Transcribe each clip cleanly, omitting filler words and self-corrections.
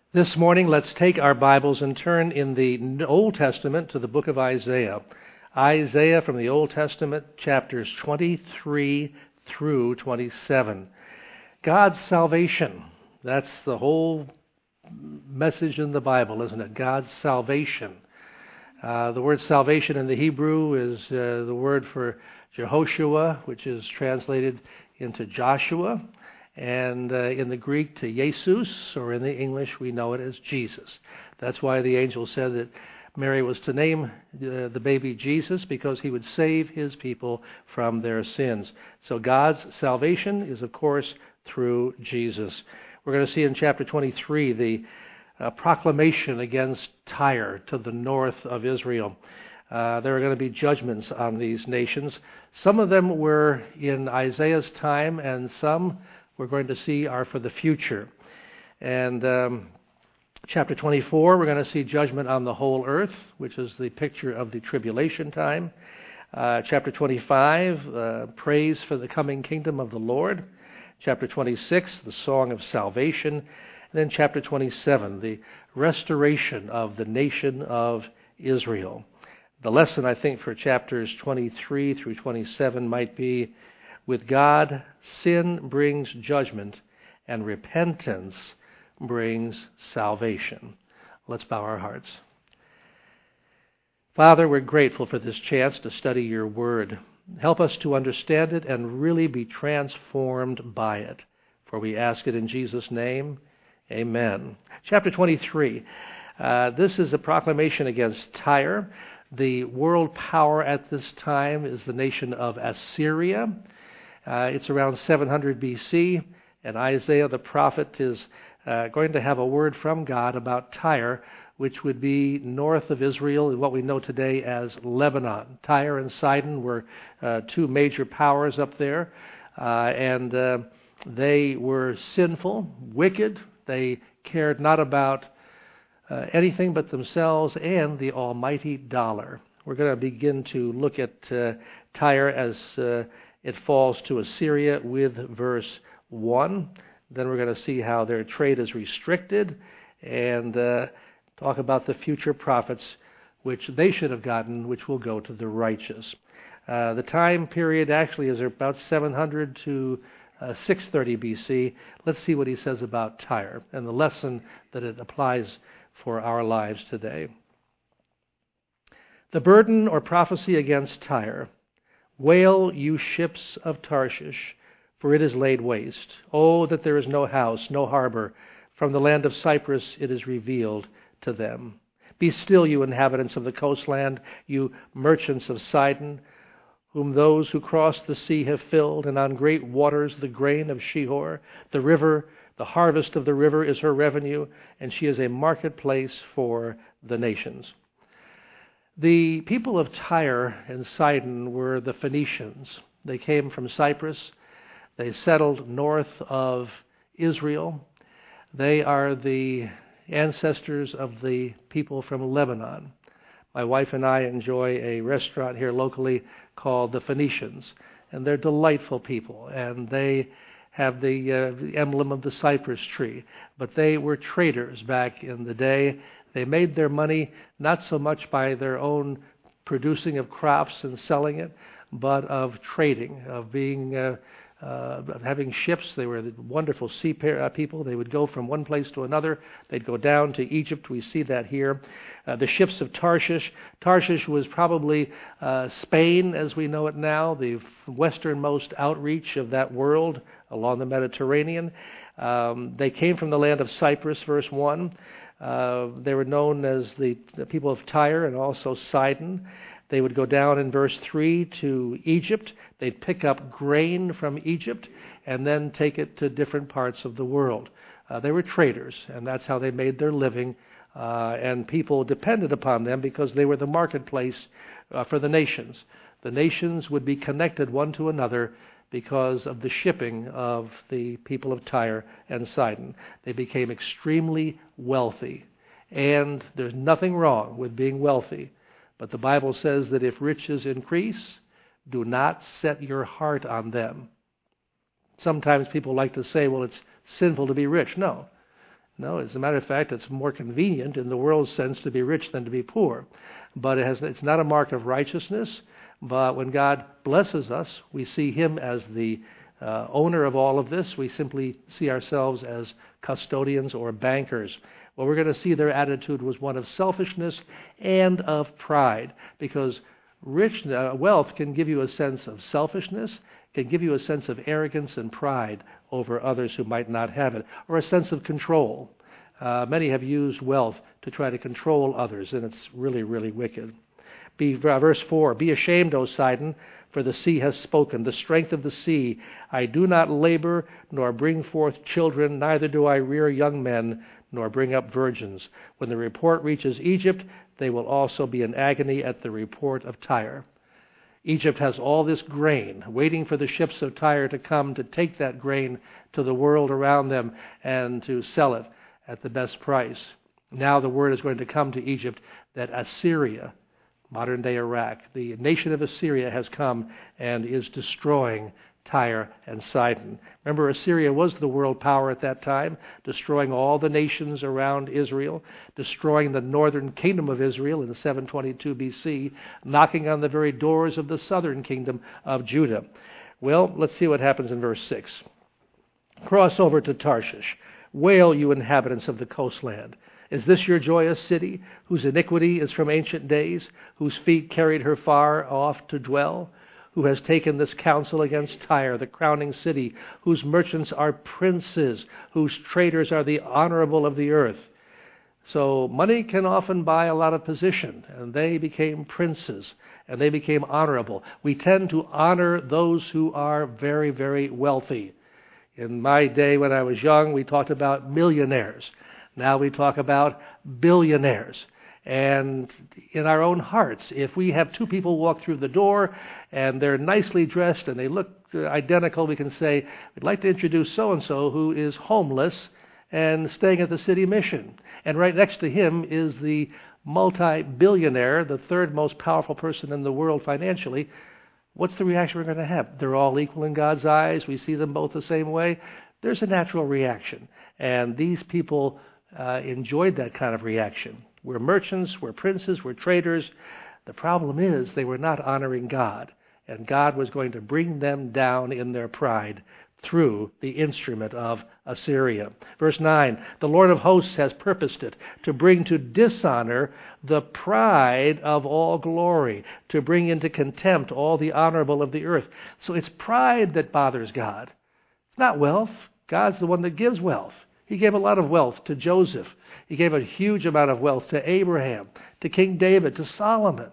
This morning, let's take our Bibles and turn in the Old Testament to the book of Isaiah. Isaiah from the Old Testament, chapters 23 through 27. God's salvation. That's the whole message in the Bible, isn't it? God's salvation. The word salvation in the Hebrew is the word for Jehoshua, which is translated into Joshua. And in the Greek to Jesus, or in the English we know it as Jesus. That's why the angel said that Mary was to name the baby Jesus, because he would save his people from their sins. So God's salvation is, of course, through Jesus. We're going to see in chapter 23 the proclamation against Tyre to the north of Israel. There are going to be judgments on these nations. Some of them were in Isaiah's time, and some we're going to see are for the future. And chapter 24, we're going to see judgment on the whole earth, which is the picture of the tribulation time. Chapter 25, praise for the coming kingdom of the Lord. Chapter 26, the song of salvation. And then chapter 27, the restoration of the nation of Israel. The lesson, I think, for chapters 23 through 27 might be, with God, sin brings judgment, and repentance brings salvation. Let's bow our hearts. Father, we're grateful for this chance to study your word. Help us to understand it and really be transformed by it. For we ask it in Jesus' name. Amen. Chapter 23. This is a proclamation against Tyre. The world power at this time is the nation of Assyria. It's around 700 BC, and Isaiah the prophet is going to have a word from God about Tyre, which would be north of Israel, what we know today as Lebanon. Tyre and Sidon were two major powers up there, and they were sinful, wicked. They cared not about anything but themselves and the almighty dollar. We're going to begin to look at Tyre as it falls to Assyria with verse 1. Then we're going to see how their trade is restricted and talk about the future profits which they should have gotten, which will go to the righteous. The time period actually is about 700 to 630 BC. Let's see what he says about Tyre and the lesson that it applies for our lives today. The burden or prophecy against Tyre. Wail, you ships of Tarshish, for it is laid waste. Oh, that there is no house, no harbor. From the land of Cyprus it is revealed to them. Be still, you inhabitants of the coastland, you merchants of Sidon, whom those who cross the sea have filled, and on great waters the grain of Shihor. The river, the harvest of the river is her revenue, and she is a marketplace for the nations. The people of Tyre and Sidon were the Phoenicians. They came from Cyprus. They settled north of Israel. They are the ancestors of the people from Lebanon. My wife and I enjoy a restaurant here locally called the Phoenicians, and they're delightful people, and they have the emblem of the cypress tree. But they were traders back in the day. They made their money not so much by their own producing of crops and selling it, but of trading, of being of having ships. They were wonderful sea people. They would go from one place to another. They'd go down to Egypt. We see that here. The ships of Tarshish. Tarshish was probably Spain as we know it now, the westernmost outreach of that world along the Mediterranean. They came from the land of Cyprus, verse 1. They were known as the people of Tyre and also Sidon. They would go down in verse 3 to Egypt. They'd pick up grain from Egypt and then take it to different parts of the world. They were traders, and that's how they made their living. And people depended upon them because they were the marketplace for the nations. The nations would be connected one to another because of the shipping of the people of Tyre and Sidon. They became extremely wealthy. And there's nothing wrong with being wealthy. But the Bible says that if riches increase, do not set your heart on them. Sometimes people like to say, well, it's sinful to be rich. No. No, as a matter of fact, it's more convenient in the world's sense to be rich than to be poor. But it's not a mark of righteousness. But when God blesses us, we see Him as the owner of all of this. We simply see ourselves as custodians or bankers. Well, we're going to see their attitude was one of selfishness and of pride, because wealth can give you a sense of selfishness, can give you a sense of arrogance and pride over others who might not have it, or a sense of control. Many have used wealth to try to control others, and it's really, really wicked. Verse 4, be ashamed, O Sidon, for the sea has spoken, the strength of the sea. I do not labor, nor bring forth children, neither do I rear young men, nor bring up virgins. When the report reaches Egypt, they will also be in agony at the report of Tyre. Egypt has all this grain, waiting for the ships of Tyre to come to take that grain to the world around them and to sell it at the best price. Now the word is going to come to Egypt that Assyria, modern-day Iraq, the nation of Assyria has come and is destroying Tyre and Sidon. Remember, Assyria was the world power at that time, destroying all the nations around Israel, destroying the northern kingdom of Israel in 722 BC, knocking on the very doors of the southern kingdom of Judah. Well, let's see what happens in verse 6. Cross over to Tarshish. Wail, you inhabitants of the coastland. Is this your joyous city, whose iniquity is from ancient days, whose feet carried her far off to dwell? Who has taken this counsel against Tyre, the crowning city, whose merchants are princes, whose traders are the honorable of the earth? So money can often buy a lot of position, and they became princes, and they became honorable. We tend to honor those who are very, very wealthy. In my day when I was young, we talked about millionaires. Now we talk about billionaires. And in our own hearts, if we have two people walk through the door and they're nicely dressed and they look identical, we can say, we'd like to introduce so-and-so who is homeless and staying at the city mission. And right next to him is the multi-billionaire, the third most powerful person in the world financially. What's the reaction we're going to have? They're all equal in God's eyes. We see them both the same way. There's a natural reaction. And these people enjoyed that kind of reaction. We're merchants, we're princes, we're traders. The problem is they were not honoring God, and God was going to bring them down in their pride through the instrument of Assyria. Verse 9, the Lord of hosts has purposed it, to bring to dishonor the pride of all glory, to bring into contempt all the honorable of the earth. So it's pride that bothers God. It's not wealth. God's the one that gives wealth. He gave a lot of wealth to Joseph. He gave a huge amount of wealth to Abraham, to King David, to Solomon.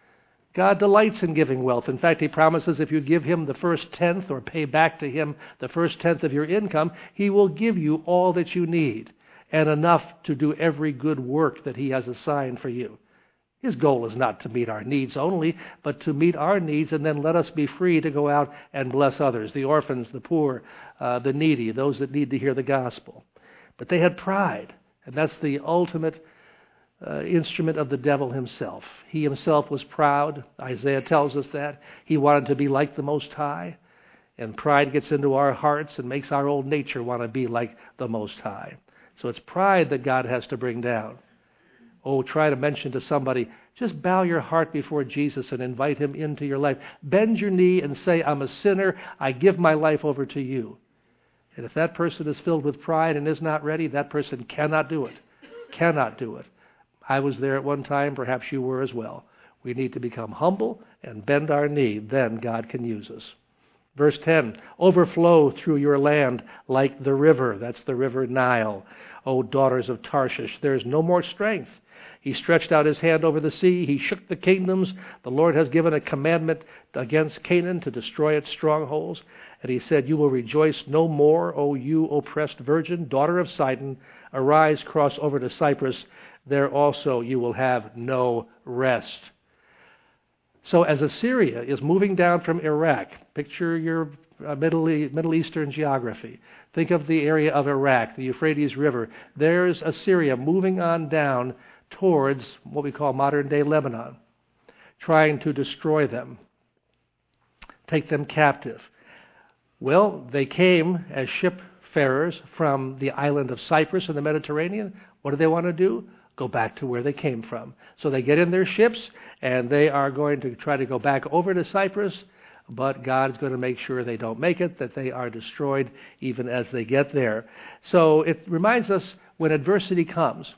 God delights in giving wealth. In fact, He promises if you give Him the first tenth or pay back to Him the first tenth of your income, He will give you all that you need and enough to do every good work that He has assigned for you. His goal is not to meet our needs only, but to meet our needs and then let us be free to go out and bless others, the orphans, the poor, the needy, those that need to hear the gospel. But they had pride. And that's the ultimate instrument of the devil himself. He himself was proud. Isaiah tells us that. He wanted to be like the Most High. And pride gets into our hearts and makes our old nature want to be like the Most High. So it's pride that God has to bring down. Oh, try to mention to somebody, just bow your heart before Jesus and invite Him into your life. Bend your knee and say, I'm a sinner. I give my life over to you. And if that person is filled with pride and is not ready, that person cannot do it. Cannot do it. I was there at one time. Perhaps you were as well. We need to become humble and bend our knee. Then God can use us. Verse 10, overflow through your land like the river. That's the river Nile. O daughters of Tarshish, there is no more strength. He stretched out His hand over the sea. He shook the kingdoms. The Lord has given a commandment against Canaan to destroy its strongholds. And He said, you will rejoice no more, O you oppressed virgin, daughter of Sidon. Arise, cross over to Cyprus. There also you will have no rest. So as Assyria is moving down from Iraq, picture your Middle Eastern geography. Think of the area of Iraq, the Euphrates River. There's Assyria moving on down towards what we call modern-day Lebanon, trying to destroy them, take them captive. Well, they came as seafarers from the island of Cyprus in the Mediterranean. What do they want to do? Go back to where they came from. So they get in their ships, and they are going to try to go back over to Cyprus, but God's going to make sure they don't make it, that they are destroyed even as they get there. So it reminds us when adversity comes,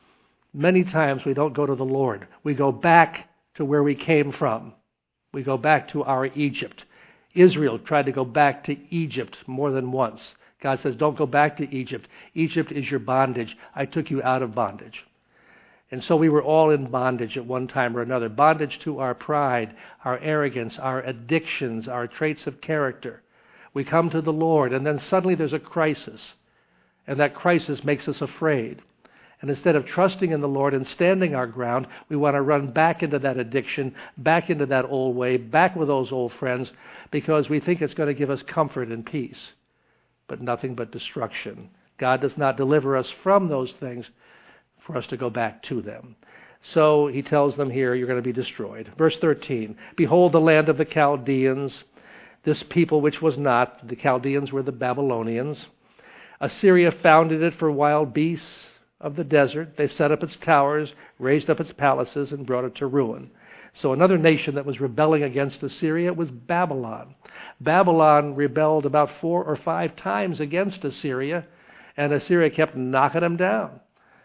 many times we don't go to the Lord. We go back to where we came from. We go back to our Egypt. Israel tried to go back to Egypt more than once. God says, don't go back to Egypt. Egypt is your bondage. I took you out of bondage. And so we were all in bondage at one time or another. Bondage to our pride, our arrogance, our addictions, our traits of character. We come to the Lord, and then suddenly there's a crisis. And that crisis makes us afraid. And instead of trusting in the Lord and standing our ground, we want to run back into that addiction, back into that old way, back with those old friends, because we think it's going to give us comfort and peace. But nothing but destruction. God does not deliver us from those things for us to go back to them. So he tells them here, you're going to be destroyed. Verse 13, behold the land of the Chaldeans, this people which was not. The Chaldeans were the Babylonians. Assyria founded it for wild beasts of the desert. They set up its towers, raised up its palaces, and brought it to ruin. So another nation that was rebelling against Assyria was Babylon. Babylon rebelled about 4 or 5 times against Assyria, and Assyria kept knocking them down.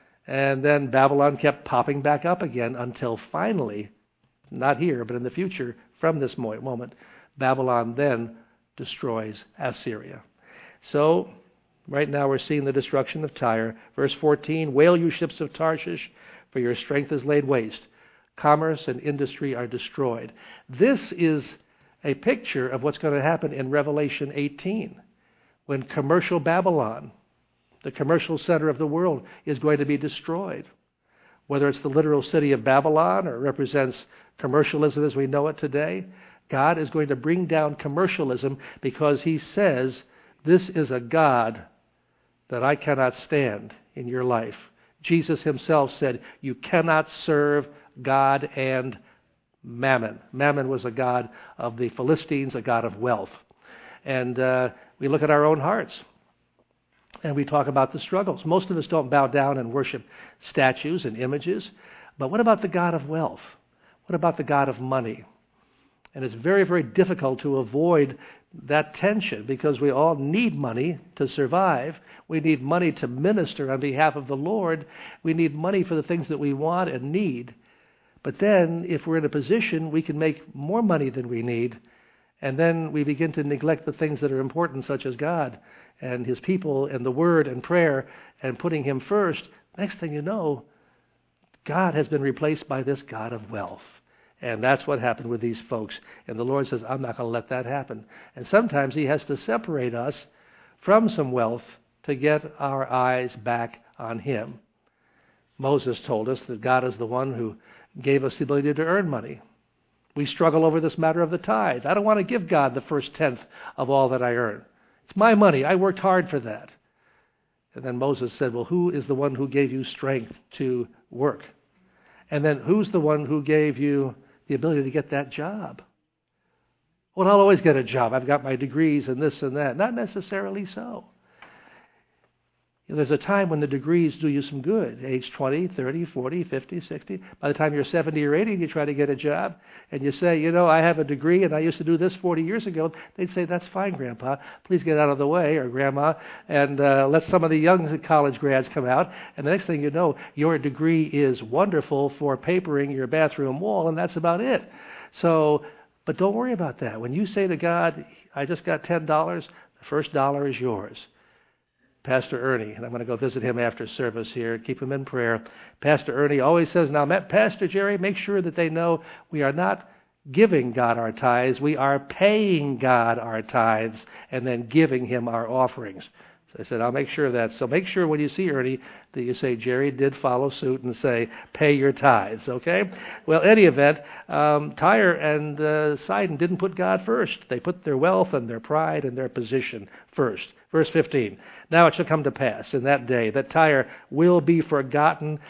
And then Babylon kept popping back up again until finally, not here, but in the future, from this moment, Babylon then destroys Assyria. So, right now we're seeing the destruction of Tyre. Verse 14, wail, you ships of Tarshish, for your strength is laid waste. Commerce and industry are destroyed. This is a picture of what's going to happen in Revelation 18, when commercial Babylon, the commercial center of the world, is going to be destroyed. Whether it's the literal city of Babylon or represents commercialism as we know it today, God is going to bring down commercialism because he says, this is a God that I cannot stand in your life. Jesus himself said, you cannot serve God and Mammon. Mammon was a god of the Philistines, a god of wealth. And we look at our own hearts. And we talk about the struggles. Most of us don't bow down and worship statues and images. But what about the God of wealth? What about the God of money? And it's very, very difficult to avoid that tension because we all need money to survive. We need money to minister on behalf of the Lord. We need money for the things that we want and need. But then, if we're in a position, we can make more money than we need. And then we begin to neglect the things that are important, such as God and his people and the word and prayer and putting him first. Next thing you know, God has been replaced by this God of wealth. And that's what happened with these folks. And the Lord says, I'm not going to let that happen. And sometimes he has to separate us from some wealth to get our eyes back on him. Moses told us that God is the one who gave us the ability to earn money. We struggle over this matter of the tithe. I don't want to give God the first tenth of all that I earn. It's my money. I worked hard for that. And then Moses said, well, who is the one who gave you strength to work? And then who's the one who gave you the ability to get that job? Well, I'll always get a job. I've got my degrees and this and that. Not necessarily so. There's a time when the degrees do you some good. Age 20, 30, 40, 50, 60. By the time you're 70 or 80 and you try to get a job and you say, I have a degree and I used to do this 40 years ago, they'd say, that's fine, Grandpa. Please get out of the way, or Grandma, and let some of the young college grads come out. And the next thing you know, your degree is wonderful for papering your bathroom wall, and that's about it. So, but don't worry about that. When you say to God, I just got $10, the first dollar is yours. Pastor Ernie, and I'm going to go visit him after service here, keep him in prayer. Pastor Ernie always says, now, Pastor Jerry, make sure that they know we are not giving God our tithes, we are paying God our tithes and then giving him our offerings. So I said, I'll make sure of that. So make sure when you see Ernie that you say, Jerry did follow suit and say, pay your tithes, okay? Well, any event, Tyre and Sidon didn't put God first. They put their wealth and their pride and their position first. Verse 15, now it shall come to pass in that day that Tyre will be forgotten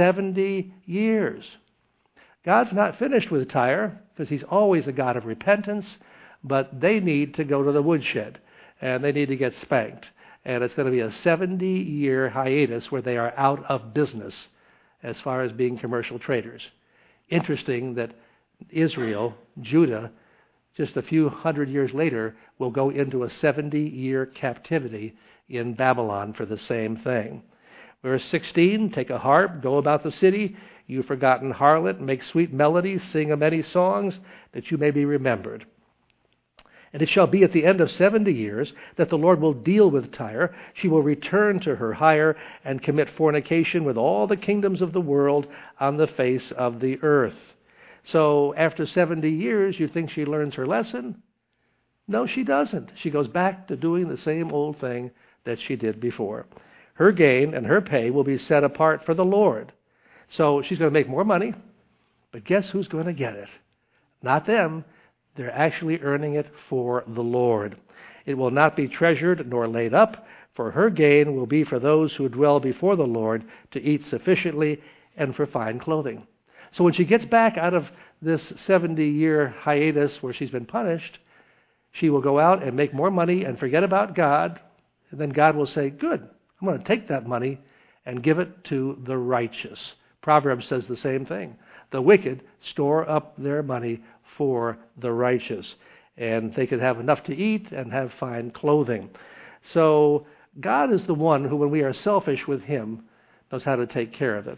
70 years. God's not finished with Tyre because he's always a God of repentance, but they need to go to the woodshed and they need to get spanked. And it's going to be a 70-year hiatus where they are out of business as far as being commercial traders. Interesting that Israel, Judah, just a few hundred years later, will go into a 70-year captivity in Babylon for the same thing. Verse 16, take a harp, go about the city, you forgotten harlot, make sweet melodies, sing many songs, that you may be remembered. And it shall be at the end of 70 years that the Lord will deal with Tyre. She will return to her hire and commit fornication with all the kingdoms of the world on the face of the earth. So after 70 years, you think she learns her lesson? No, she doesn't. She goes back to doing the same old thing that she did before. Her gain and her pay will be set apart for the Lord. So she's going to make more money, but guess who's going to get it? Not them. They're actually earning it for the Lord. It will not be treasured nor laid up, for her gain will be for those who dwell before the Lord to eat sufficiently and for fine clothing. So when she gets back out of this 70-year hiatus where she's been punished, she will go out and make more money and forget about God, and then God will say, good, I'm going to take that money and give it to the righteous. Proverbs says the same thing. The wicked store up their money for the righteous, and they could have enough to eat and have fine clothing. So God is the one who, when we are selfish with Him, knows how to take care of it.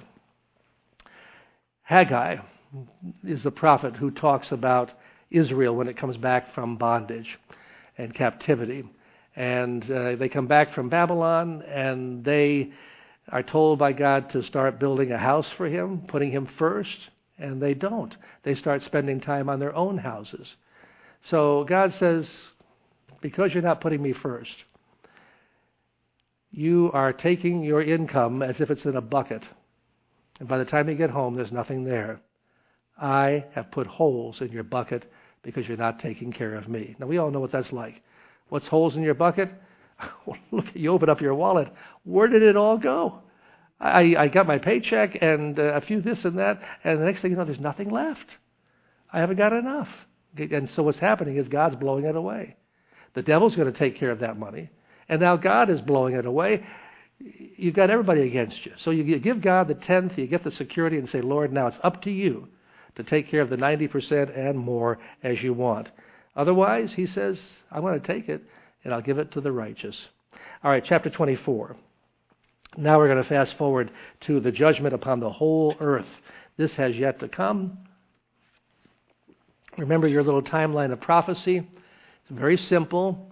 Haggai is the prophet who talks about Israel when it comes back from bondage and captivity. And they come back from Babylon, and they are told by God to start building a house for Him, putting Him first, and they don't. They start spending time on their own houses. So God says, because you're not putting me first, you are taking your income as if it's in a bucket. And by the time you get home, there's nothing there. I have put holes in your bucket because you're not taking care of me. Now, we all know what that's like. What's holes in your bucket? Look, you open up your wallet. Where did it all go? I got my paycheck and a few this and that, and the next thing you know, there's nothing left. I haven't got enough. And so what's happening is God's blowing it away. The devil's going to take care of that money, and now God is blowing it away. You've got everybody against you. So you give God the 10th, you get the security, and say, Lord, now it's up to you to take care of the 90% and more as you want. Otherwise, He says, I'm going to take it, and I'll give it to the righteous. All right, chapter 24. Now we're going to fast forward to the judgment upon the whole earth. This has yet to come. Remember your little timeline of prophecy. It's very simple.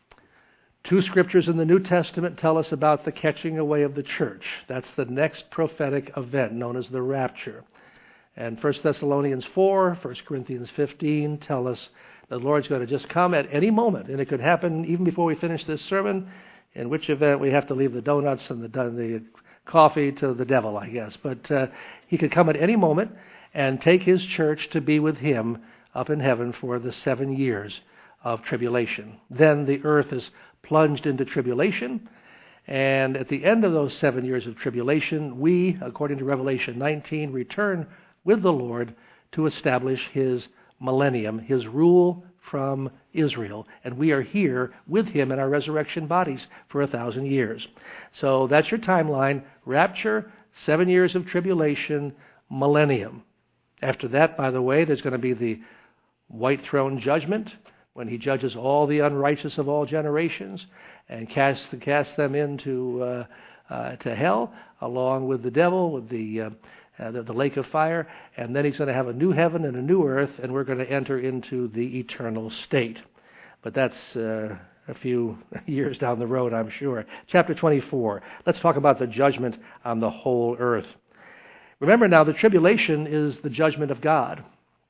2 scriptures in the New Testament tell us about the catching away of the church. That's the next prophetic event known as the rapture. And 1 Thessalonians 4, 1 Corinthians 15 tell us the Lord's going to just come at any moment. And it could happen even before we finish this sermon, in which event we have to leave the donuts and the coffee to the devil, I guess. But He could come at any moment and take His church to be with Him up in heaven for the 7 years of tribulation. Then the earth is plunged into tribulation, and at the end of those 7 years of tribulation, we, according to Revelation 19, return with the Lord to establish His millennium, His rule from Israel, and we are here with Him in our resurrection bodies for 1,000 years. So that's your timeline: rapture, 7 years of tribulation, millennium. After that, by the way, there's going to be the white throne judgment, when He judges all the unrighteous of all generations and casts them into to hell, along with the devil, with the lake of fire. And then He's going to have a new heaven and a new earth, and we're going to enter into the eternal state. But that's a few years down the road, I'm sure. Chapter 24. Let's talk about the judgment on the whole earth. Remember now, the tribulation is the judgment of God.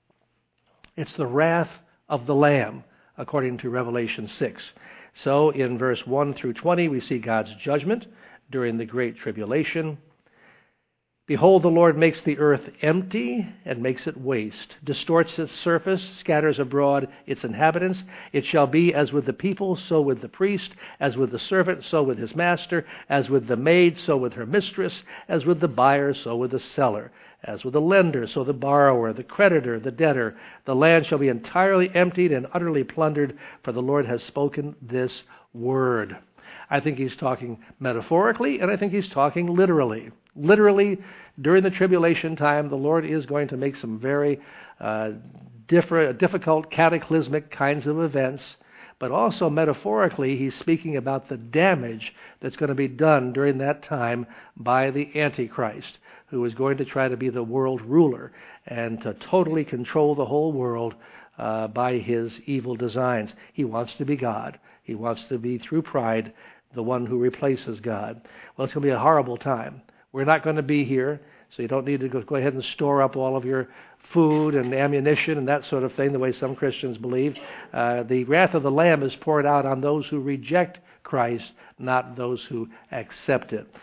It's the wrath of the Lamb, according to Revelation 6. So in verse 1 through 20, we see God's judgment during the great tribulation. Behold, the Lord makes the earth empty and makes it waste, distorts its surface, scatters abroad its inhabitants. It shall be as with the people, so with the priest, as with the servant, so with his master, as with the maid, so with her mistress, as with the buyer, so with the seller, as with the lender, so the borrower, the creditor, the debtor. The land shall be entirely emptied and utterly plundered, for the Lord has spoken this word. I think he's talking metaphorically, and I think he's talking literally. Literally, during the tribulation time, the Lord is going to make some very difficult, cataclysmic kinds of events. But also metaphorically, he's speaking about the damage that's going to be done during that time by the Antichrist, who is going to try to be the world ruler and to totally control the whole world by his evil designs. He wants to be God. He wants to be, through pride, the one who replaces God. Well, it's going to be a horrible time. We're not going to be here, so you don't need to go ahead and store up all of your food and ammunition and that sort of thing, the way some Christians believe. The wrath of the Lamb is poured out on those who reject Christ, not those who accept it.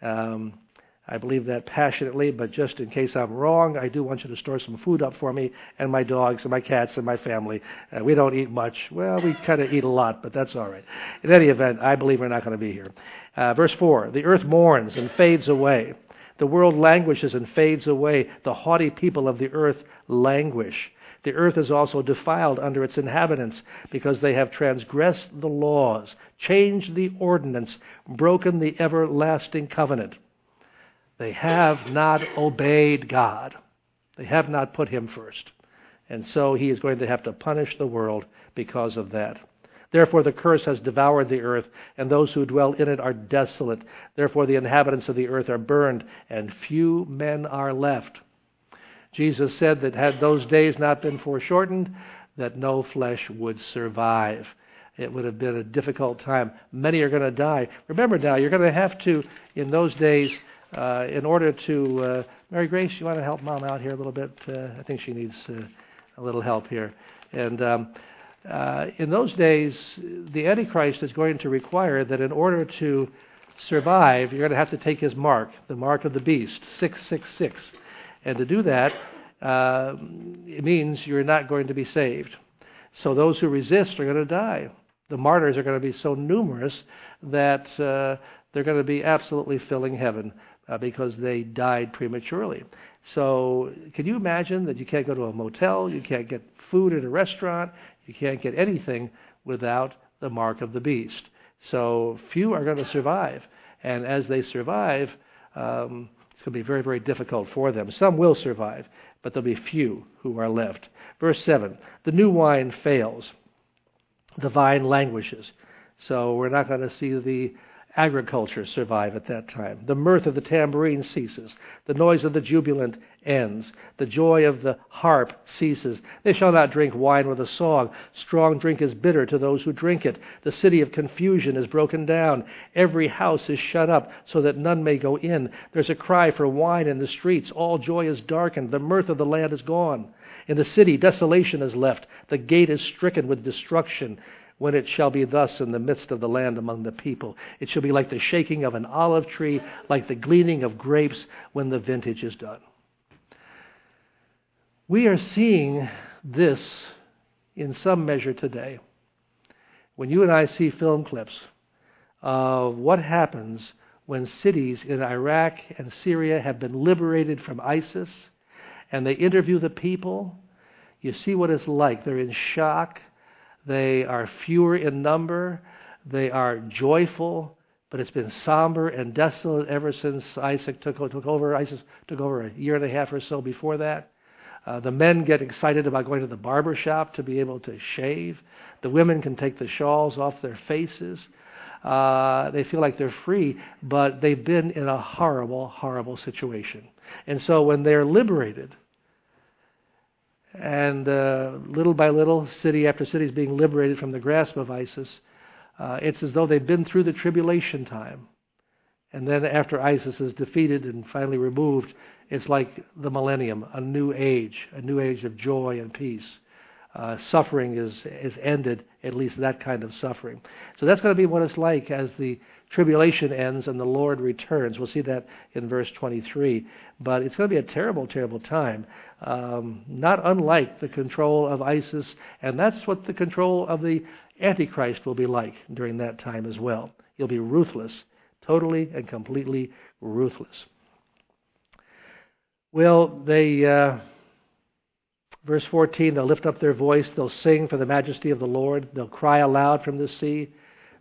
I believe that passionately, but just in case I'm wrong, I do want you to store some food up for me and my dogs and my cats and my family. We don't eat much. Well, we kind of eat a lot, but that's all right. In any event, I believe we're not going to be here. Verse 4, the earth mourns and fades away. The world languishes and fades away. The haughty people of the earth languish. The earth is also defiled under its inhabitants, because they have transgressed the laws, changed the ordinance, broken the everlasting covenant. They have not obeyed God. They have not put him first. And so he is going to have to punish the world because of that. Therefore the curse has devoured the earth, and those who dwell in it are desolate. Therefore the inhabitants of the earth are burned, and few men are left. Jesus said that had those days not been foreshortened, that no flesh would survive. It would have been a difficult time. Many are going to die. Remember now, you're going to have to, in those days, in order to... Mary Grace, you want to help Mom out here a little bit? I think she needs a little help here. And in those days, the Antichrist is going to require that in order to survive, you're going to have to take his mark, the mark of the beast, 666. And to do that, it means you're not going to be saved. So those who resist are going to die. The martyrs are going to be so numerous that they're going to be absolutely filling heaven because they died prematurely. So can you imagine that you can't go to a motel, you can't get food at a restaurant, you can't get anything without the mark of the beast. So few are going to survive. And as they survive, it's going to be very, very difficult for them. Some will survive, but there'll be few who are left. Verse 7, the new wine fails. The vine languishes. So we're not going to see the agriculture survive at that time. The mirth of the tambourine ceases. The noise of the jubilant ends. The joy of the harp ceases. They shall not drink wine with a song. Strong drink is bitter to those who drink it. The city of confusion is broken down. Every house is shut up so that none may go in. There's a cry for wine in the streets. All joy is darkened. The mirth of the land is gone. In the city, desolation is left. The gate is stricken with destruction. When it shall be thus in the midst of the land among the people, it shall be like the shaking of an olive tree, like the gleaning of grapes when the vintage is done. We are seeing this in some measure today. When you and I see film clips of what happens when cities in Iraq and Syria have been liberated from ISIS, and they interview the people, you see what it's like. They're in shock. They are fewer in number. They are joyful, but it's been somber and desolate ever since ISIS took over. ISIS took over a year and a half or so before that. The men get excited about going to the barber shop to be able to shave. The women can take the shawls off their faces. They feel like they're free, but they've been in a horrible, horrible situation. And so when they're liberated, and little by little, city after city is being liberated from the grasp of ISIS, it's as though they've been through the tribulation time. And then after ISIS is defeated and finally removed, it's like the millennium, a new age of joy and peace. Suffering is ended, at least that kind of suffering. So that's going to be what it's like as the tribulation ends and the Lord returns. We'll see that in verse 23. But it's going to be a terrible, terrible time, not unlike the control of ISIS, and that's what the control of the Antichrist will be like during that time as well. He'll be ruthless, totally and completely ruthless. Well, verse 14, they'll lift up their voice, they'll sing for the majesty of the Lord, they'll cry aloud from the sea.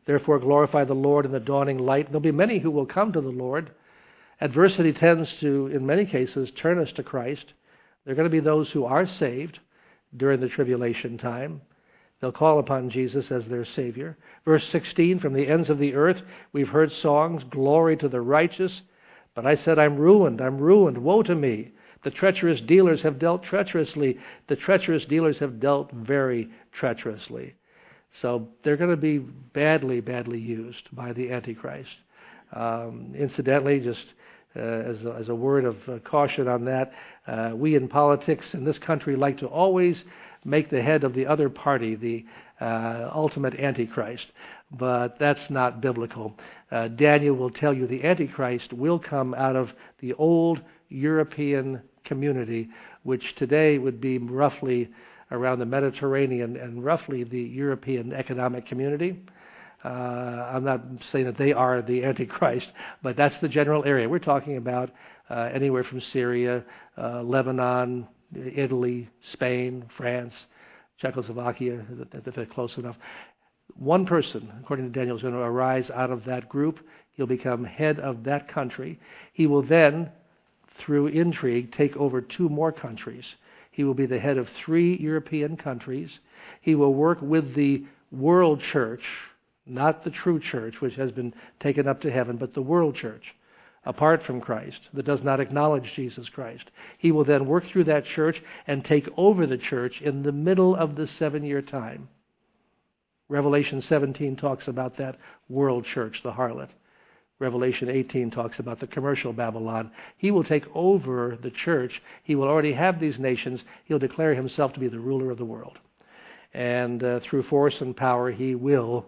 Therefore glorify the Lord in the dawning light. There'll be many who will come to the Lord. Adversity tends to, in many cases, turn us to Christ. There are going to be those who are saved during the tribulation time. They'll call upon Jesus as their Savior. Verse 16, from the ends of the earth we've heard songs, glory to the righteous. But I said, I'm ruined, woe to me. The treacherous dealers have dealt treacherously. The treacherous dealers have dealt very treacherously. So they're going to be badly, badly used by the Antichrist. Incidentally, just as a word of caution on that, we in politics in this country like to always make the head of the other party the ultimate Antichrist. But that's not biblical. Daniel will tell you the Antichrist will come out of the old European community, which today would be roughly around the Mediterranean and roughly the European economic community. I'm not saying that they are the Antichrist, but that's the general area. We're talking about anywhere from Syria, Lebanon, Italy, Spain, France, Czechoslovakia, if they're close enough. One person, according to Daniel, is going to arise out of that group. He'll become head of that country. He will then, through intrigue, take over 2 more countries. He will be the head of 3 European countries. He will work with the world church, not the true church, which has been taken up to heaven, but the world church, apart from Christ, that does not acknowledge Jesus Christ. He will then work through that church and take over the church in the middle of the 7-year time. Revelation 17 talks about that world church, the harlot. Revelation 18 talks about the commercial Babylon. He will take over the church. He will already have these nations. He'll declare himself to be the ruler of the world. And through force and power, he will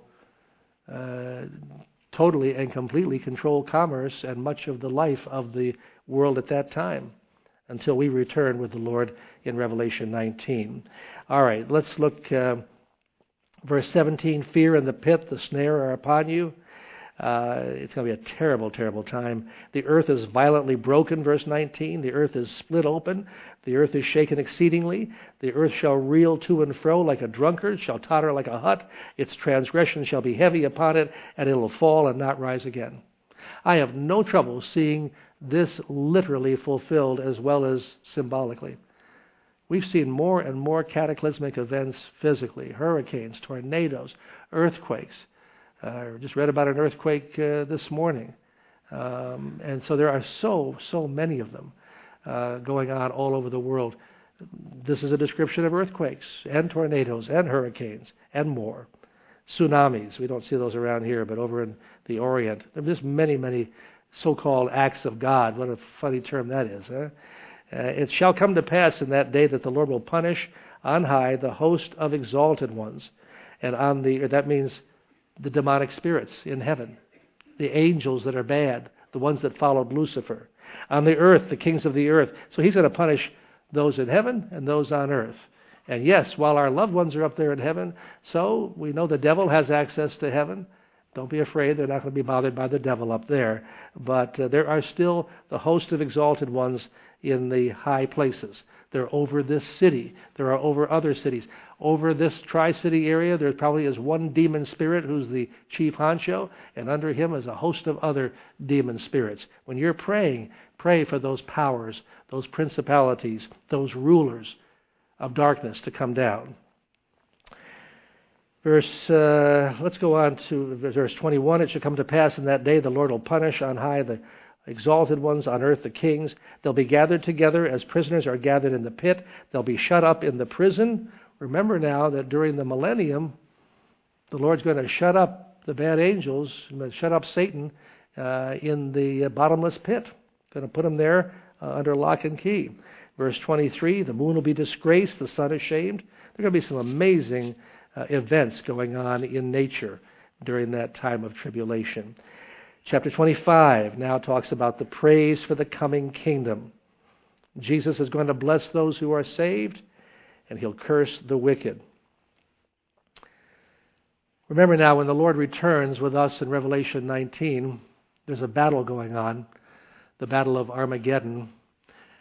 totally and completely control commerce and much of the life of the world at that time until we return with the Lord in Revelation 19. All right, let's look verse 17, fear and the pit, the snare are upon you. It's going to be a terrible, terrible time. The earth is violently broken, verse 19. The earth is split open. The earth is shaken exceedingly. The earth shall reel to and fro like a drunkard, shall totter like a hut. Its transgression shall be heavy upon it, and it will fall and not rise again. I have no trouble seeing this literally fulfilled as well as symbolically. We've seen more and more cataclysmic events physically, hurricanes, tornadoes, earthquakes. Just read about an earthquake this morning. And so there are so many of them going on all over the world. This is a description of earthquakes and tornadoes and hurricanes and more. Tsunamis, we don't see those around here, but over in the Orient. There are just many so-called acts of God. What a funny term that is, huh? It shall come to pass in that day that the Lord will punish on high the host of exalted ones. And that means the demonic spirits in heaven, the angels that are bad, the ones that followed Lucifer. On the earth, the kings of the earth. So he's going to punish those in heaven and those on earth. And yes, while our loved ones are up there in heaven, so we know the devil has access to heaven. Don't be afraid, they're not going to be bothered by the devil up there. But there are still the host of exalted ones in the high places. They're over this city. There are over other cities. Over this Tri-City area, there probably is one demon spirit who's the chief honcho, and under him is a host of other demon spirits. When you're praying, pray for those powers, those principalities, those rulers of darkness to come down. Let's go on to verse 21. It shall come to pass in that day the Lord will punish on high the exalted ones, on earth the kings. They'll be gathered together as prisoners are gathered in the pit. They'll be shut up in the prison. Remember now that during the millennium, the Lord's going to shut up the bad angels, shut up Satan in the bottomless pit. Going to put him there under lock and key. Verse 23, the moon will be disgraced, the sun ashamed. There are going to be some amazing events going on in nature during that time of tribulation. Chapter 25 now talks about the praise for the coming kingdom. Jesus is going to bless those who are saved, and he'll curse the wicked. Remember now, when the Lord returns with us in Revelation 19, there's a battle going on, the battle of Armageddon.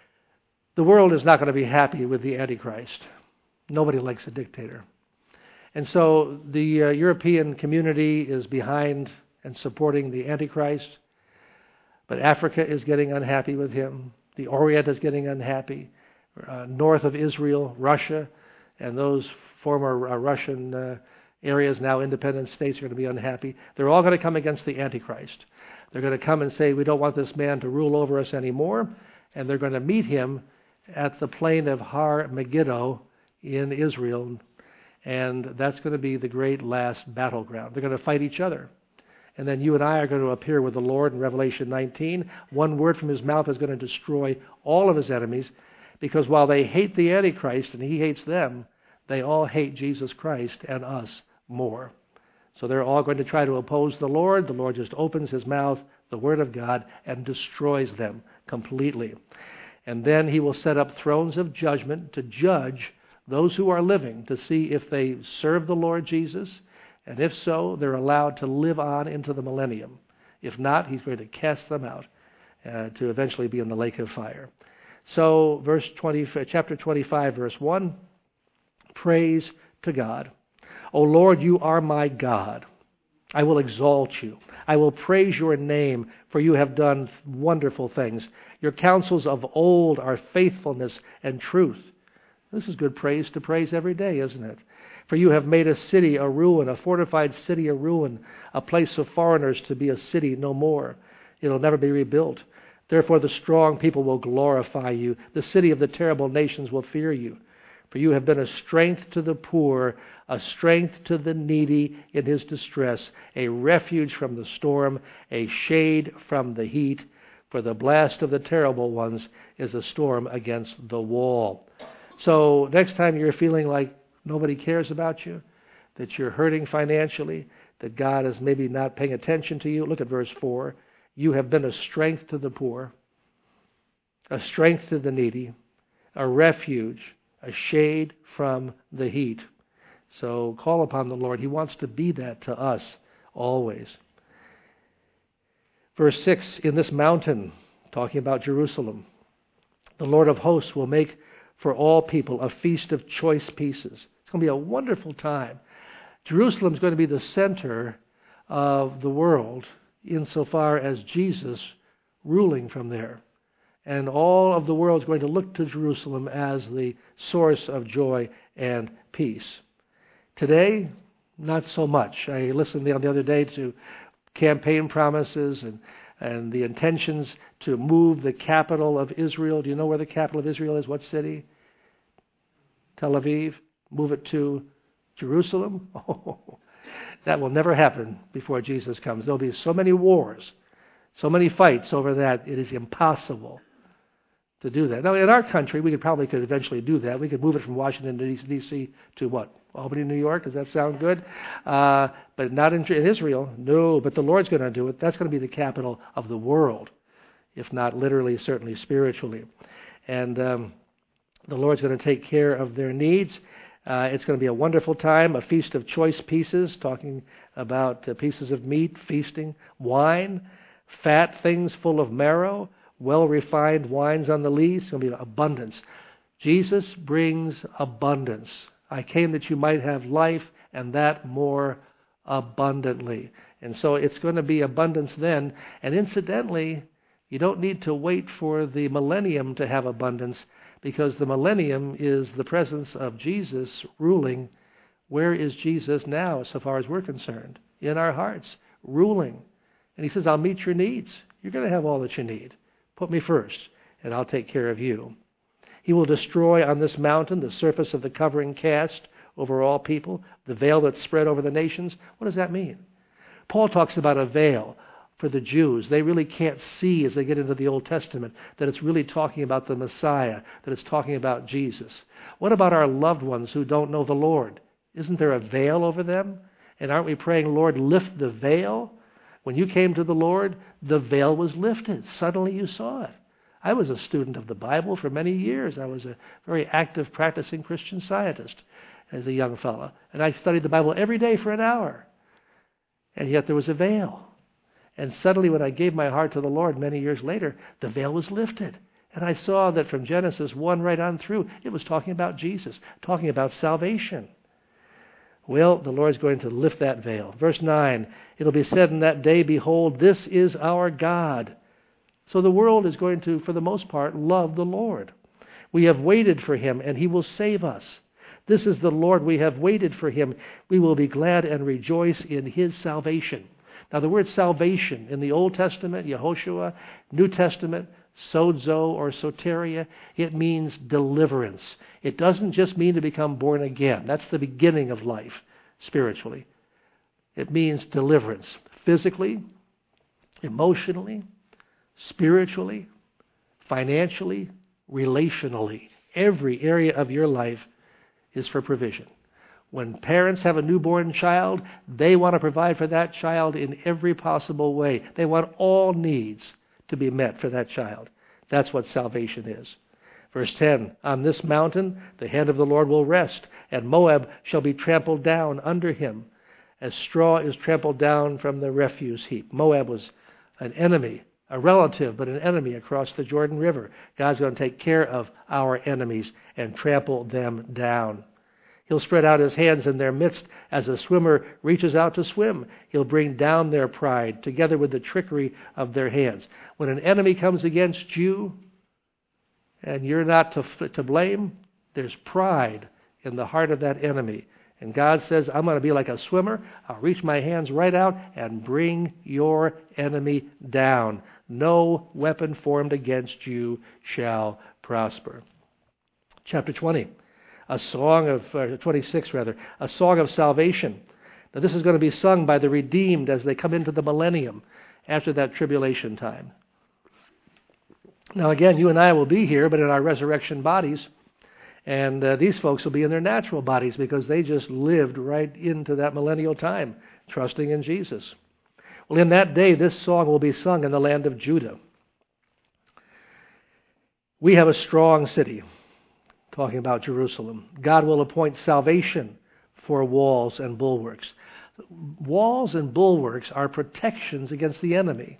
The world is not going to be happy with the Antichrist. Nobody likes a dictator. And so the European community is behind and supporting the Antichrist. But Africa is getting unhappy with him. The Orient is getting unhappy. North of Israel, Russia, and those former Russian areas, now independent states, are going to be unhappy. They're all going to come against the Antichrist. They're going to come and say, we don't want this man to rule over us anymore. And they're going to meet him at the plain of Har Megiddo in Israel. And that's going to be the great last battleground. They're going to fight each other. And then you and I are going to appear with the Lord in Revelation 19. One word from his mouth is going to destroy all of his enemies, because while they hate the Antichrist and he hates them, they all hate Jesus Christ and us more. So they're all going to try to oppose the Lord. The Lord just opens his mouth, the word of God, and destroys them completely. And then he will set up thrones of judgment to judge those who are living, to see if they serve the Lord Jesus. And if so, they're allowed to live on into the millennium. If not, he's going to cast them out to eventually be in the lake of fire. So chapter 25, verse 1, praise to God. O Lord, you are my God. I will exalt you. I will praise your name, for you have done wonderful things. Your counsels of old are faithfulness and truth. This is good praise to praise every day, isn't it? For you have made a city a ruin, a fortified city a ruin, a place of foreigners to be a city no more. It'll never be rebuilt. Therefore the strong people will glorify you. The city of the terrible nations will fear you. For you have been a strength to the poor, a strength to the needy in his distress, a refuge from the storm, a shade from the heat. For the blast of the terrible ones is a storm against the wall. So next time you're feeling like nobody cares about you, that you're hurting financially, that God is maybe not paying attention to you, look at verse 4. You have been a strength to the poor, a strength to the needy, a refuge, a shade from the heat. So call upon the Lord. He wants to be that to us always. Verse 6, in this mountain, talking about Jerusalem, the Lord of hosts will make for all people a feast of choice pieces. It's going to be a wonderful time. Jerusalem is going to be the center of the world insofar as Jesus ruling from there. And all of the world is going to look to Jerusalem as the source of joy and peace. Today, not so much. I listened the other day to campaign promises and the intentions to move the capital of Israel. Do you know where the capital of Israel is? What city? Tel Aviv. Move it to Jerusalem? Oh, that will never happen before Jesus comes. There'll be so many wars, so many fights over that, it is impossible to do that. Now, in our country, we could eventually do that. We could move it from Washington, D.C. to what? Albany, New York? Does that sound good? But not in Israel. No, but the Lord's going to do it. That's going to be the capital of the world, if not literally, certainly spiritually. And the Lord's going to take care of their needs. It's going to be a wonderful time, a feast of choice pieces, talking about pieces of meat, feasting, wine, fat things full of marrow, well-refined wines on the lees. It's going to be abundance. Jesus brings abundance. I came that you might have life, and that more abundantly. And so it's going to be abundance then. And incidentally, you don't need to wait for the millennium to have abundance, because the millennium is the presence of Jesus ruling. Where is Jesus now, so far as we're concerned? In our hearts, ruling. And he says, I'll meet your needs. You're going to have all that you need. Put me first, and I'll take care of you. He will destroy on this mountain the surface of the covering cast over all people, the veil that's spread over the nations. What does that mean? Paul talks about a veil for the Jews. They really can't see as they get into the Old Testament that it's really talking about the Messiah, that it's talking about Jesus. What about our loved ones who don't know the Lord? Isn't there a veil over them? And aren't we praying, Lord, lift the veil? When you came to the Lord, the veil was lifted. Suddenly you saw it. I was a student of the Bible for many years. I was a very active practicing Christian Scientist as a young fellow. And I studied the Bible every day for an hour. And yet there was a veil. And suddenly when I gave my heart to the Lord many years later, the veil was lifted. And I saw that from Genesis 1 right on through, it was talking about Jesus, talking about salvation. Well, the Lord's going to lift that veil. Verse 9, it'll be said in that day, behold, this is our God. So the world is going to, for the most part, love the Lord. We have waited for him, and he will save us. This is the Lord. We have waited for him. We will be glad and rejoice in his salvation. Now, the word salvation in the Old Testament, Yehoshua, New Testament, sozo or soteria, it means deliverance. It doesn't just mean to become born again. That's the beginning of life, spiritually. It means deliverance, physically, emotionally, spiritually, financially, relationally. Every area of your life is for provision. When parents have a newborn child, they want to provide for that child in every possible way. They want all needs to be met for that child. That's what salvation is. Verse 10, on this mountain the hand of the Lord will rest, and Moab shall be trampled down under him, as straw is trampled down from the refuse heap. Moab was an enemy, a relative, but an enemy across the Jordan River. God's going to take care of our enemies and trample them down. He'll spread out his hands in their midst as a swimmer reaches out to swim. He'll bring down their pride together with the trickery of their hands. When an enemy comes against you and you're not to blame, there's pride in the heart of that enemy. And God says, I'm going to be like a swimmer. I'll reach my hands right out and bring your enemy down. No weapon formed against you shall prosper. Chapter 20. A song of 26 rather, a song of salvation. Now this is going to be sung by the redeemed as they come into the millennium after that tribulation time. Now again, you and I will be here, but in our resurrection bodies, and these folks will be in their natural bodies because they just lived right into that millennial time, trusting in Jesus. Well, in that day, this song will be sung in the land of Judah. We have a strong city. Talking about Jerusalem. God will appoint salvation for walls and bulwarks. Walls and bulwarks are protections against the enemy.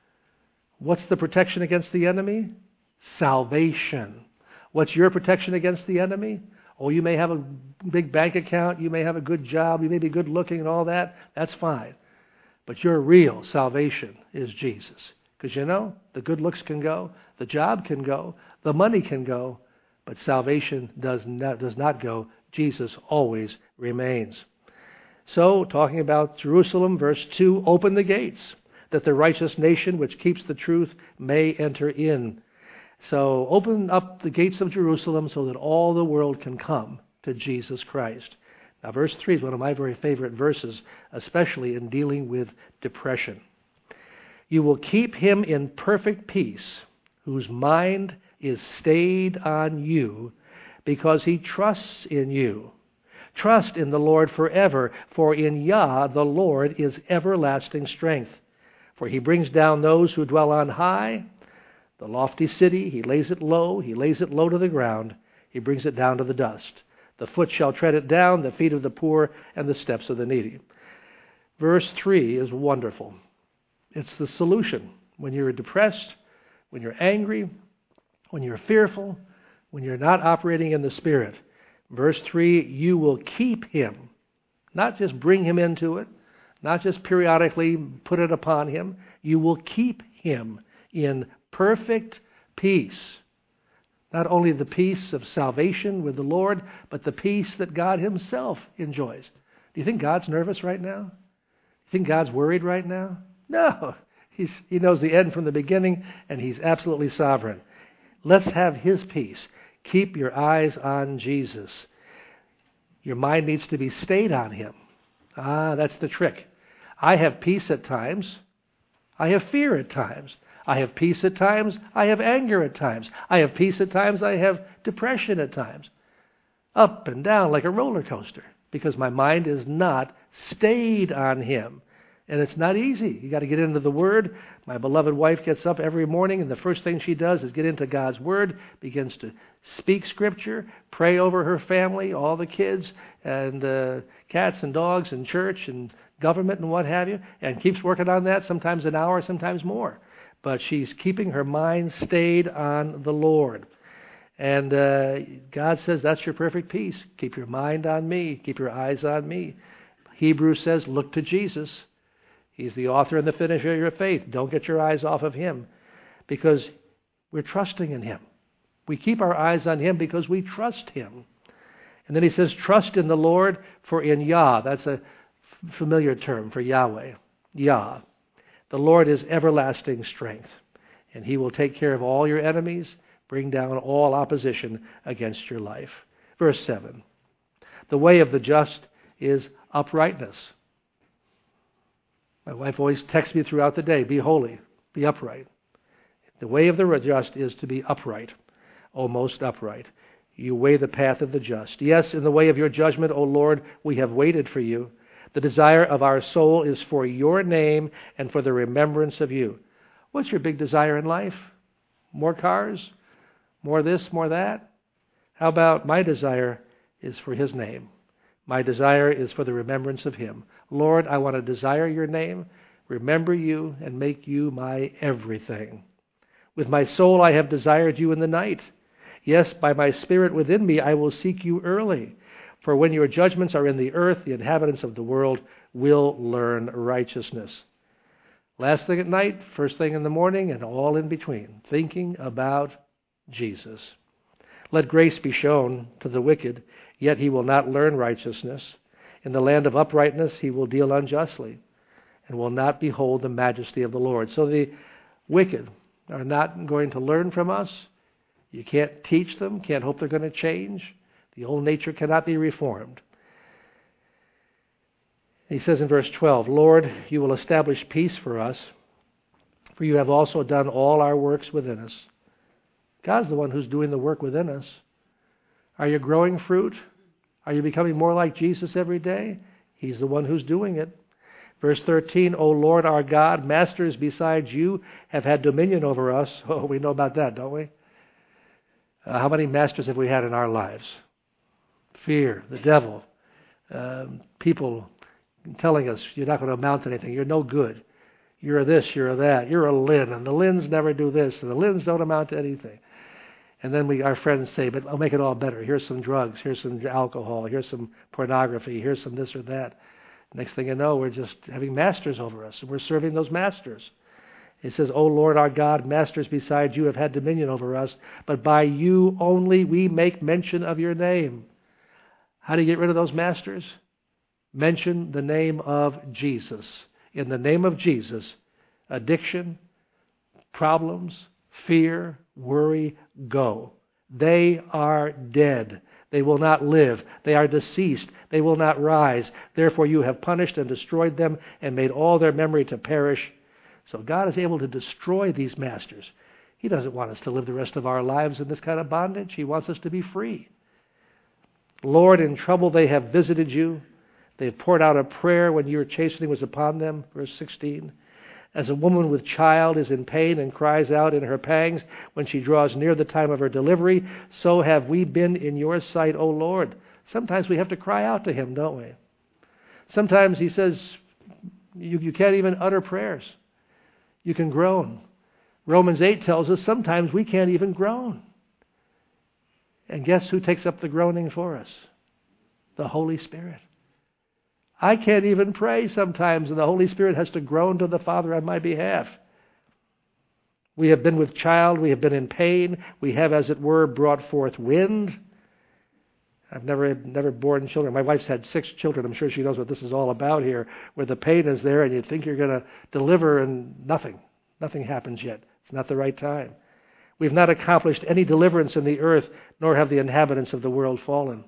What's the protection against the enemy? Salvation. What's your protection against the enemy? Oh, you may have a big bank account, you may have a good job, you may be good looking and all that. That's fine. But your real salvation is Jesus. Because you know, the good looks can go, the job can go, the money can go, but salvation does not go. Jesus always remains. So, talking about Jerusalem, verse 2, open the gates, that the righteous nation which keeps the truth may enter in. So, open up the gates of Jerusalem so that all the world can come to Jesus Christ. Now, verse 3 is one of my very favorite verses, especially in dealing with depression. You will keep him in perfect peace, whose mind is stayed on you, because he trusts in you. Trust in the Lord forever, for in Yah the Lord is everlasting strength. For he brings down those who dwell on high, the lofty city, he lays it low to the ground, he brings it down to the dust. The foot shall tread it down, the feet of the poor, and the steps of the needy. Verse 3 is wonderful. It's the solution. When you're depressed, when you're angry, when you're fearful, when you're not operating in the Spirit. Verse 3, you will keep him. Not just bring him into it, not just periodically put it upon him. You will keep him in perfect peace. Not only the peace of salvation with the Lord, but the peace that God himself enjoys. Do you think God's nervous right now? Do you think God's worried right now? No. He knows the end from the beginning, and he's absolutely sovereign. Let's have his peace. Keep your eyes on Jesus. Your mind needs to be stayed on him. That's the trick. I have peace at times. I have fear at times. I have peace at times. I have anger at times. I have peace at times. I have depression at times. Up and down like a roller coaster, because my mind is not stayed on him. And it's not easy. You got to get into the Word. My beloved wife gets up every morning, and the first thing she does is get into God's Word, begins to speak Scripture, pray over her family, all the kids, and cats and dogs and church and government and what have you, and keeps working on that, sometimes an hour, sometimes more. But she's keeping her mind stayed on the Lord. And God says, that's your perfect peace. Keep your mind on me. Keep your eyes on me. Hebrews says, look to Jesus. He's the author and the finisher of your faith. Don't get your eyes off of him, because we're trusting in him. We keep our eyes on him because we trust him. And then he says, trust in the Lord, for in Yah, that's a familiar term for Yahweh, Yah, the Lord is everlasting strength, and he will take care of all your enemies, bring down all opposition against your life. Verse 7, the way of the just is uprightness. My wife always texts me throughout the day, be holy, be upright. The way of the just is to be upright, O most upright. You weigh the path of the just. Yes, in the way of your judgment, O Lord, we have waited for you. The desire of our soul is for your name and for the remembrance of you. What's your big desire in life? More cars? More this, more that? How about my desire is for his name? My desire is for the remembrance of him. Lord, I want to desire your name, remember you, and make you my everything. With my soul I have desired you in the night. Yes, by my spirit within me I will seek you early. For when your judgments are in the earth, the inhabitants of the world will learn righteousness. Last thing at night, first thing in the morning, and all in between, thinking about Jesus. Let grace be shown to the wicked, yet he will not learn righteousness. In the land of uprightness he will deal unjustly, and will not behold the majesty of the Lord. So the wicked are not going to learn from us. You can't teach them, can't hope they're going to change. The old nature cannot be reformed. He says in verse 12, Lord, you will establish peace for us, for you have also done all our works within us. God's the one who's doing the work within us. Are you growing fruit? Are you becoming more like Jesus every day? He's the one who's doing it. Verse 13, O Lord our God, masters besides you have had dominion over us. Oh, we know about that, don't we? How many masters have we had in our lives? Fear, the devil, people telling us you're not going to amount to anything, you're no good, you're a this, you're a that, you're a Lynn, and the Lynns never do this, and the Lynns don't amount to anything. And then our friends say, but I'll make it all better. Here's some drugs, here's some alcohol, here's some pornography, here's some this or that. Next thing you know, we're just having masters over us, and we're serving those masters. It says, O Lord our God, masters besides you have had dominion over us, but by you only we make mention of your name. How do you get rid of those masters? Mention the name of Jesus. In the name of Jesus, addiction, problems, fear, worry, go. They are dead. They will not live. They are deceased. They will not rise. Therefore you have punished and destroyed them and made all their memory to perish. So God is able to destroy these masters. He doesn't want us to live the rest of our lives in this kind of bondage. He wants us to be free. Lord, in trouble they have visited you. They have poured out a prayer when your chastening was upon them. Verse 16. As a woman with child is in pain and cries out in her pangs when she draws near the time of her delivery, so have we been in your sight, O Lord. Sometimes we have to cry out to him, don't we? Sometimes he says, you can't even utter prayers. You can groan. Romans 8 tells us sometimes we can't even groan. And guess who takes up the groaning for us? The Holy Spirit. I can't even pray sometimes, and the Holy Spirit has to groan to the Father on my behalf. We have been with child, we have been in pain, we have, as it were, brought forth wind. I've never borne children. My wife's had 6 children. I'm sure she knows what this is all about here, where the pain is there and you think you're going to deliver and nothing happens yet. It's not the right time. We've not accomplished any deliverance in the earth, nor have the inhabitants of the world fallen.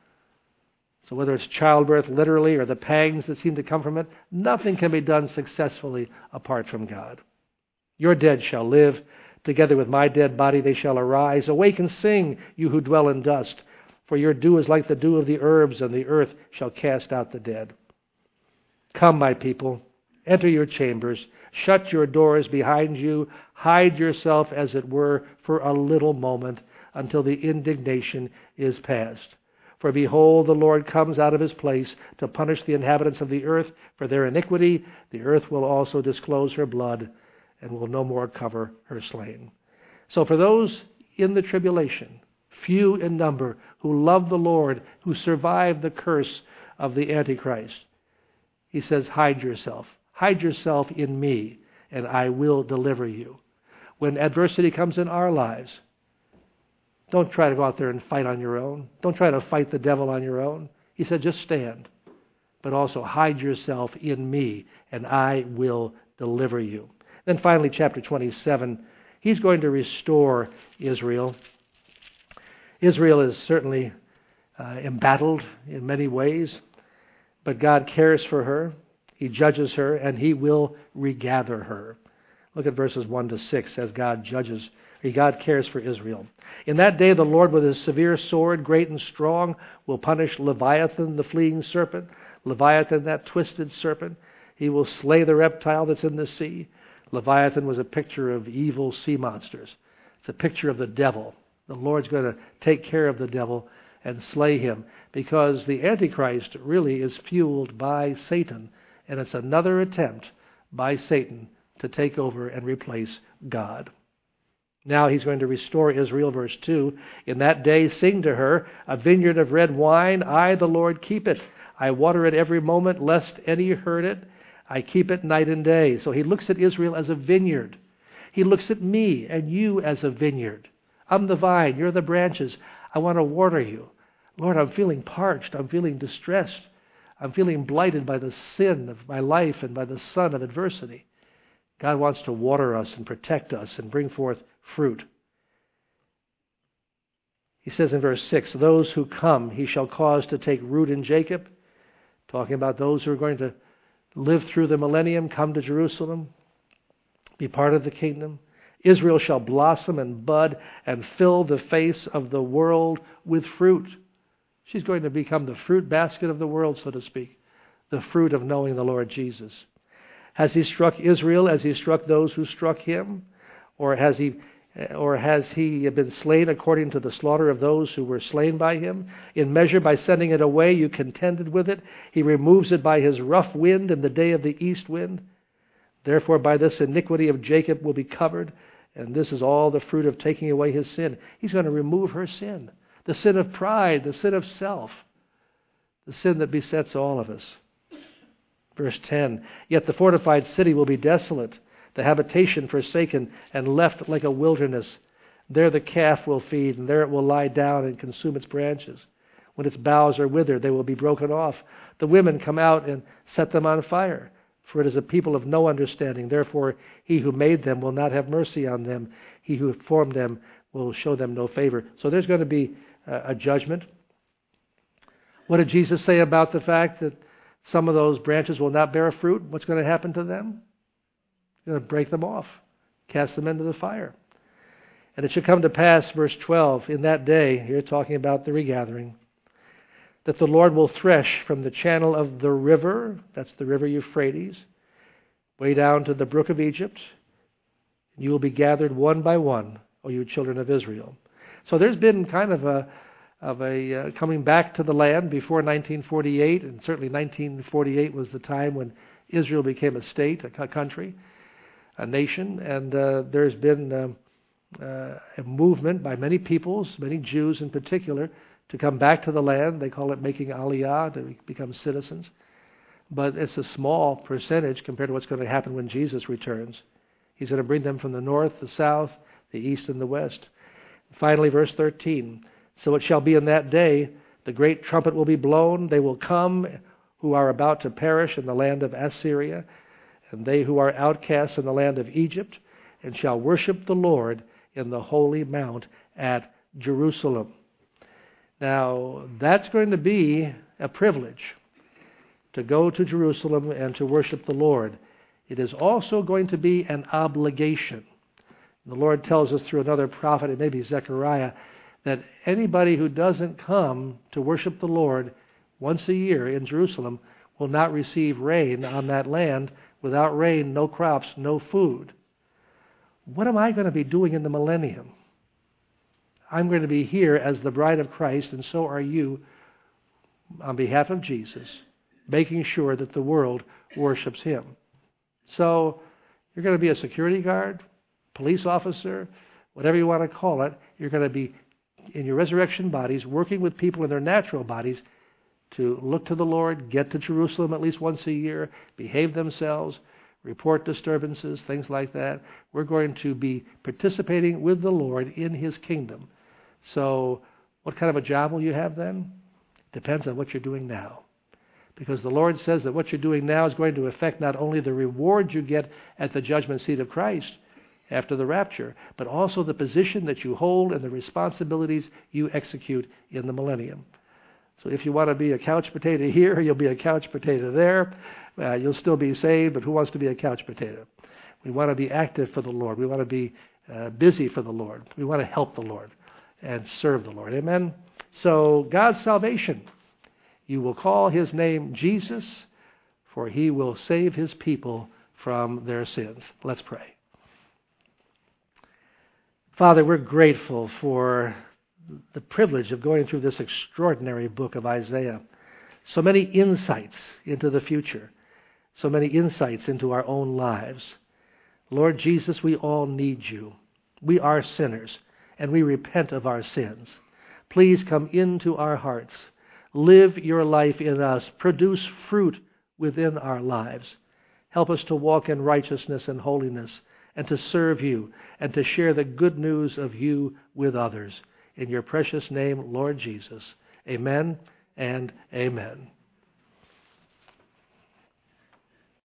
So whether it's childbirth literally or the pangs that seem to come from it, nothing can be done successfully apart from God. Your dead shall live. Together with my dead body they shall arise. Awake and sing, you who dwell in dust. For your dew is like the dew of the herbs, and the earth shall cast out the dead. Come, my people, enter your chambers. Shut your doors behind you. Hide yourself, as it were, for a little moment, until the indignation is past. For behold, the Lord comes out of his place to punish the inhabitants of the earth for their iniquity. The earth will also disclose her blood, and will no more cover her slain. So for those in the tribulation, few in number, who love the Lord, who survive the curse of the Antichrist. He says, hide yourself. Hide yourself in me, and I will deliver you. When adversity comes in our lives, don't try to go out there and fight on your own. Don't try to fight the devil on your own. He said, just stand. But also hide yourself in me, and I will deliver you. Then finally, chapter 27, he's going to restore Israel. Israel is certainly embattled in many ways, but God cares for her. He judges her, and he will regather her. Look at verses 1 to 6 as God cares for Israel. In that day the Lord with his severe sword, great and strong, will punish Leviathan, the fleeing serpent. Leviathan, that twisted serpent. He will slay the reptile that's in the sea. Leviathan was a picture of evil sea monsters. It's a picture of the devil. The Lord's going to take care of the devil and slay him, because the Antichrist really is fueled by Satan, and it's another attempt by Satan to take over and replace God. Now he's going to restore Israel, verse 2. In that day sing to her, a vineyard of red wine, I, the Lord, keep it. I water it every moment, lest any hurt it. I keep it night and day. So he looks at Israel as a vineyard. He looks at me and you as a vineyard. I'm the vine, you're the branches. I want to water you. Lord, I'm feeling parched. I'm feeling distressed. I'm feeling blighted by the sin of my life and by the sun of adversity. God wants to water us and protect us and bring forth fruit. He says in verse 6, those who come he shall cause to take root in Jacob, talking about those who are going to live through the millennium, come to Jerusalem, be part of the kingdom. Israel shall blossom and bud and fill the face of the world with fruit. She's going to become the fruit basket of the world, so to speak, the fruit of knowing the Lord Jesus. Has he struck Israel as he struck those who struck him? Or has he been slain according to the slaughter of those who were slain by him? In measure, by sending it away, you contended with it. He removes it by his rough wind in the day of the east wind. Therefore, by this iniquity of Jacob will be covered, and this is all the fruit of taking away his sin. He's going to remove her sin, the sin of pride, the sin of self, the sin that besets all of us. Verse 10, yet the fortified city will be desolate, the habitation forsaken and left like a wilderness. There the calf will feed, and there it will lie down and consume its branches. When its boughs are withered, they will be broken off. The women come out and set them on fire. For it is a people of no understanding. Therefore, he who made them will not have mercy on them. He who formed them will show them no favor. So there's going to be a judgment. What did Jesus say about the fact that some of those branches will not bear fruit? What's going to happen to them? He's going to break them off, cast them into the fire. And it should come to pass, verse 12, in that day, here talking about the regathering, that the Lord will thresh from the channel of the river, that's the river Euphrates, way down to the brook of Egypt. You will be gathered one by one, O you children of Israel. So there's been kind of a coming back to the land before 1948, and certainly 1948 was the time when Israel became a state, a country, a nation, and there's been a movement by many peoples, many Jews in particular, to come back to the land. They call it making aliyah, to become citizens. But it's a small percentage compared to what's going to happen when Jesus returns. He's going to bring them from the north, the south, the east, and the west. Finally, verse 13. So it shall be in that day, the great trumpet will be blown. They will come who are about to perish in the land of Assyria, and they who are outcasts in the land of Egypt, and shall worship the Lord in the holy mount at Jerusalem. Now, that's going to be a privilege, to go to Jerusalem and to worship the Lord. It is also going to be an obligation. The Lord tells us through another prophet, it may be Zechariah, that anybody who doesn't come to worship the Lord once a year in Jerusalem will not receive rain on that land. Without rain, no crops, no food. What am I going to be doing in the millennium? I'm going to be here as the bride of Christ, and so are you, on behalf of Jesus, making sure that the world worships him. So you're going to be a security guard, police officer, whatever you want to call it. You're going to be in your resurrection bodies, working with people in their natural bodies to look to the Lord, get to Jerusalem at least once a year, behave themselves, report disturbances, things like that. We're going to be participating with the Lord in His kingdom. So what kind of a job will you have then? Depends on what you're doing now. Because the Lord says that what you're doing now is going to affect not only the reward you get at the judgment seat of Christ after the rapture, but also the position that you hold and the responsibilities you execute in the millennium. So if you want to be a couch potato here, you'll be a couch potato there. You'll still be saved, but who wants to be a couch potato? We want to be active for the Lord. We want to be busy for the Lord. We want to help the Lord and serve the Lord. Amen? So God's salvation, you will call His name Jesus, for He will save His people from their sins. Let's pray. Father, we're grateful for the privilege of going through this extraordinary book of Isaiah. So many insights into the future. So many insights into our own lives. Lord Jesus, we all need You. We are sinners, and we repent of our sins. Please come into our hearts. Live Your life in us. Produce fruit within our lives. Help us to walk in righteousness and holiness, and to serve You, and to share the good news of You with others. In Your precious name, Lord Jesus. Amen and amen.